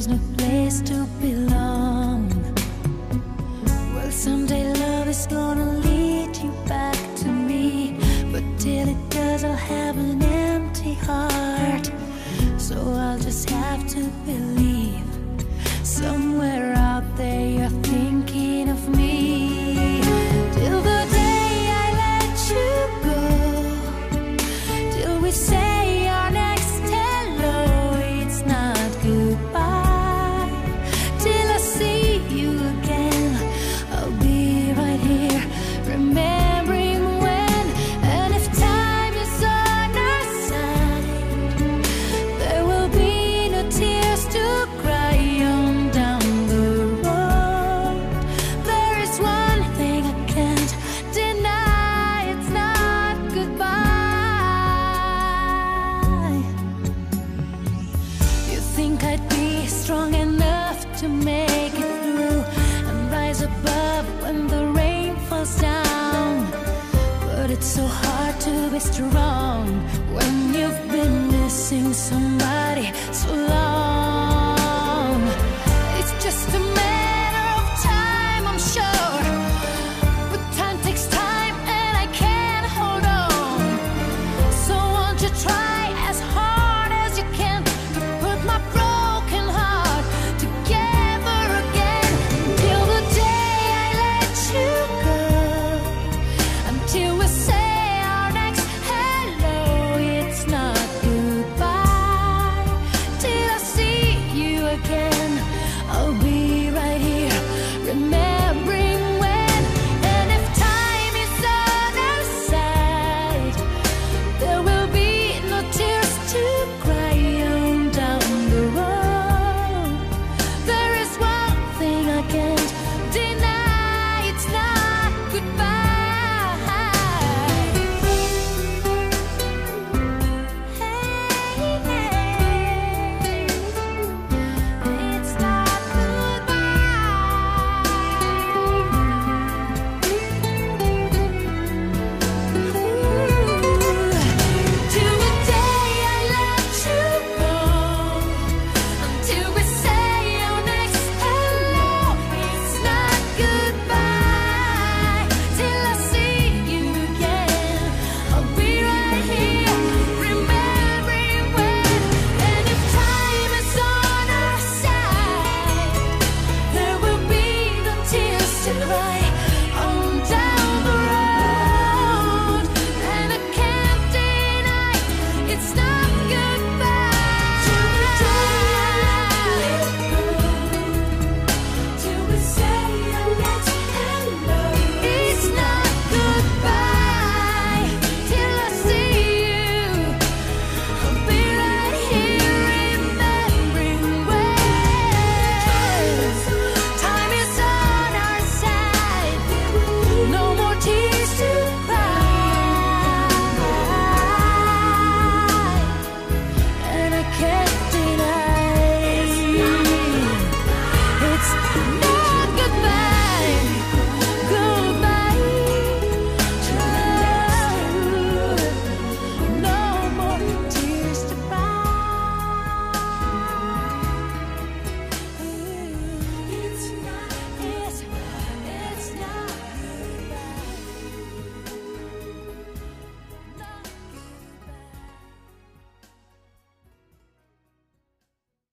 there's no place to belong. Well, someday love is gonna lead you back to me, but till it does I'll have an empty heart. So I'll just have to believe somewhere out there you're thinking of me. Till the day I let you go, till we say our next hello, it's not goodbye. Till I see you again, I'll be right here, remembering when. And if time is on our side, there will be no tears to cry on down the road. There is one thing I can't deny, it's not goodbye. You think I'd be strong enough to make it through and rise above when the rain falls down, but it's so hard to be strong when you've been missing so